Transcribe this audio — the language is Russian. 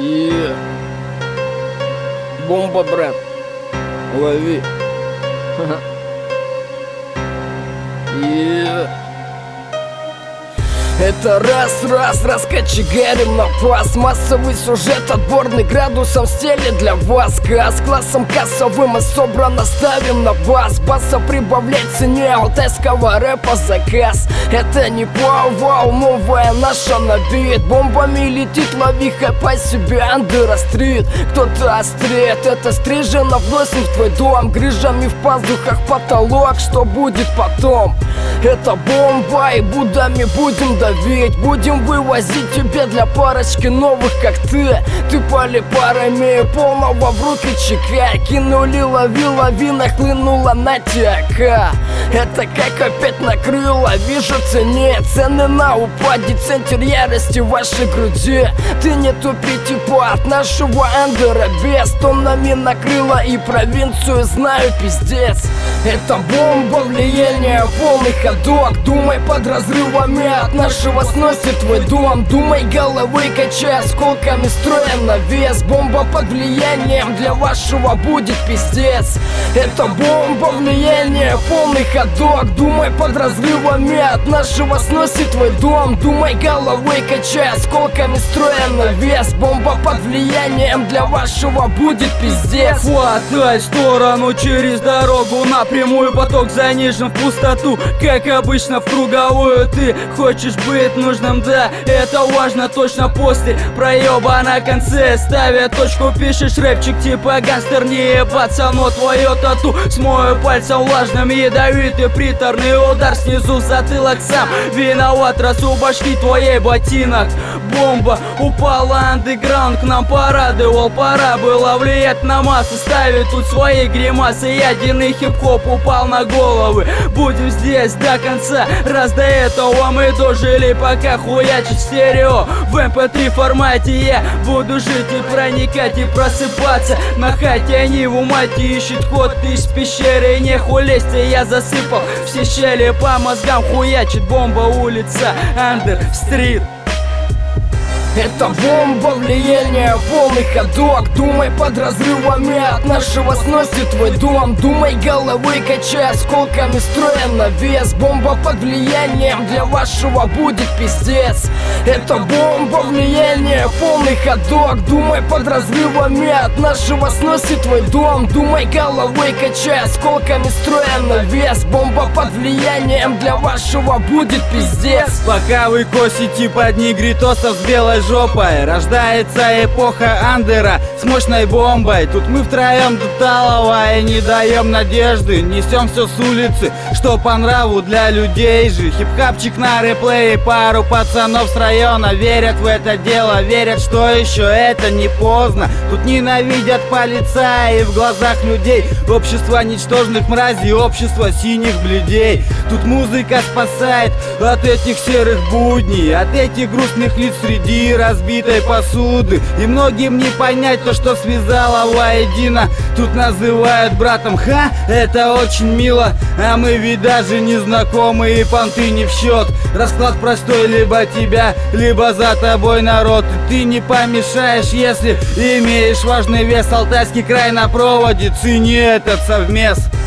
И бомба, брат, лови. И это раз кочегарим на вас. Массовый сюжет, отборный градусом стелит для вас. Газ классом кассовым и собрано ставим на вас. Баса прибавлять цене алтайского рэпа заказ. Это не вау-вау, новая наша на бит. Бомбами летит, лови по себе андерострит. Кто-то остреет, это стрижено, вносим в твой дом. Грыжами в пазухах потолок, что будет потом? Это бомба, и будами будем давить. Будем вывозить тебе для парочки новых, как ты. Ты пали парами полного в руки чека. Кинули, лови, нахлынула на тяка. Это как опять накрыло, вижу цене. Цены на упаде, центр ярости в вашей груди. Ты не тупи, типа от нашего андера без. Тоннами накрыло и провинцию знаю, пиздец. Это бомба, влияние, полный ходок. Думай под разрывами, от нашего сносит твой дом. Думай головой, качай осколками, строя на вес. Бомба под влиянием, для вашего будет пиздец. Это бомба, влияние, полный ходок. Думай под разрывами, от нашего сносит твой дом. Думай головой, качай осколками, строя на вес. Бомба под влиянием, для вашего будет пиздец. Хватай в сторону, через дорогу напрямую. Поток занижен в пустоту, как обычно в круговую. Ты хочешь быть нужным, да, это важно точно после проеба на конце. Ставя точку, пишешь рэпчик типа гангстер. Не ебаться, но твое тату смою пальцем влажным. Ядовитый приторный удар снизу в затылок. Сам виноват, раз у башки твоей ботинок. Бомба упала, андеграунд к нам порадовал. Пора было влиять на массы, ставить тут свои гримасы. Ядерный хип-хоп упал на головы. Будем здесь до конца, раз до этого мы дожили. Пока хуячить стерео в MP3 формате. Я буду жить и проникать, и просыпаться на хате. Они в умате ищут ход из пещеры. Не хулесьте, я засыпал все щели по мозгам. Хуячит бомба, улица, Андер-стрит. Это бомба, влияние, полный ходок. Думай под разрывами, от нашего сносит твой дом. Думай головой, качай осколками, строя на вес. Бомба под влиянием, для вашего будет пиздец. Это бомба, влияние, полный ходок. Думай под разрывами, от нашего сносит твой дом. Думай головой, качай осколками, строя на вес. Бомба под влиянием, для вашего будет пиздец. Пока вы косите под негритосов с белой жопой, рождается эпоха андера с мощной бомбой. Тут мы втроем до талого и не даем надежды. Несем все с улицы, что по нраву для людей же. Хип-хапчик на реплее, пару пацанов с района верят в это дело, верят, что еще это не поздно. Тут ненавидят полицаи в глазах людей. Общество ничтожных мразей, общество синих бледей. Тут музыка спасает от этих серых будней, от этих грустных лиц среди разбитой посуды. И многим не понять то, что связало воедино. Тут называют братом, ха, это очень мило. А мы ведь даже не знакомы, и понты не в счет. Расклад простой, либо тебя, либо за тобой народ. И ты не помешаешь, если имеешь важный вес. Алтайский край на проводе, цени этот совмес.